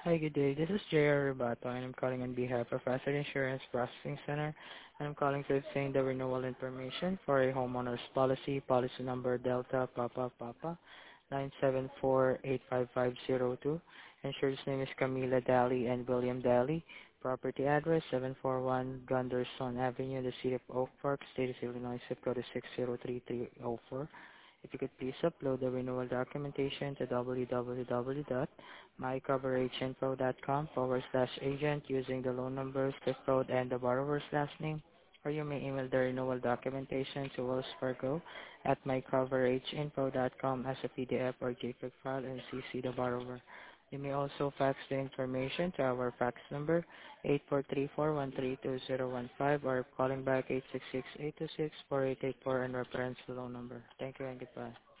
Hi, good day. This is J.R. Rabato, and I'm calling on behalf of Asset Insurance Processing Center, and I'm calling to obtain the renewal information for a homeowner's policy number Delta Papa Papa 9748550. Insured's name is Camila Daly and William Daly. Property address 741 Gunderson Avenue, the City of Oak Park, State of Illinois, zip code is 6030304. If you could please upload the renewal documentation to www.mycoverageinfo.com/agent using the loan number, zip code, and the borrower's last name, or you may email the renewal documentation to Wells Fargo at mycoverageinfo.com as a PDF or JPEG file and CC the borrower. You may also fax the information to our fax number 843-413-2015 or calling back 866-826-4884 and reference the loan number. Thank you and goodbye.